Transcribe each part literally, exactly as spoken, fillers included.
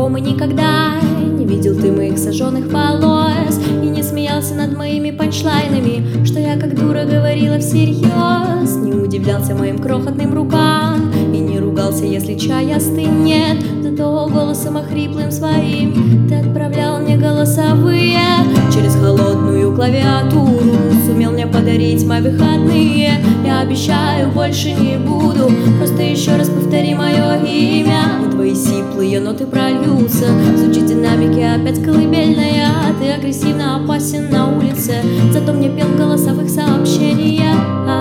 по-другому никогда. Не видел ты моих сожженных волос и не смеялся над моими панчлайнами, что я как дура говорила всерьез. Не удивлялся моим крохотным рукам и не ругался, если чай остынет. Зато голосом охриплым своим ты отправлял мне голосовые через холодную клавиатуру. Сумел мне подарить мои выходные. Я обещаю, больше не буду. Просто еще раз повтори мое имя, и твои сиплые ноты прольются. Звучит динамики опять колыбельная. Ты агрессивно опасен на улице, зато мне пел в голосовых сообщениях.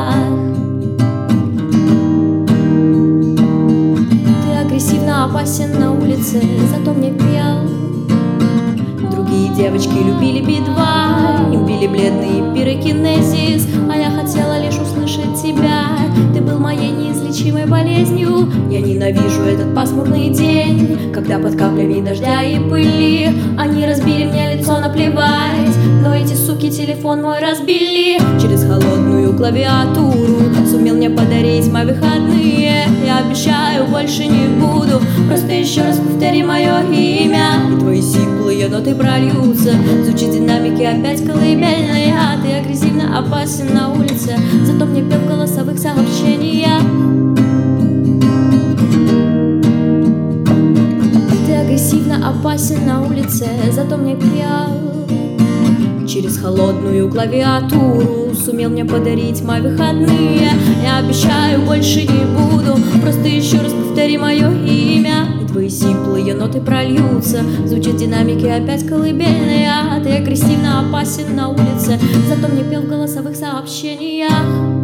Ты агрессивно опасен на улице, зато мне пел. Другие девочки любили би два, им били бледный пирокинезис, а я хотела лишь услышать тебя. Ты был моей неизлечимой болезнью. Я ненавижу этот пасмурный день, когда под каплями дождя и пыли они разбили мне лицо, наплевать, но эти суки телефон мой разбили. Через холодную клавиатуру сумел мне подарить мои выходные. Я обещаю, больше не буду. Просто еще раз повтори мое имя, и твои сиплые ноты прольются. Звучит динамики опять колыбельные. Ты агрессивно опасен на улице, зато мне пел в голосовых сообщениях. Ты агрессивно опасен на улице, зато мне пел. Через холодную клавиатуру сумел мне подарить мои выходные. Я обещаю, больше не буду. Просто еще раз повтори мое имя, и твои сиплые ноты прольются. Звучат динамики опять колыбельные. Ты агрессивно опасен на улице, зато мне пел в голосовых сообщениях.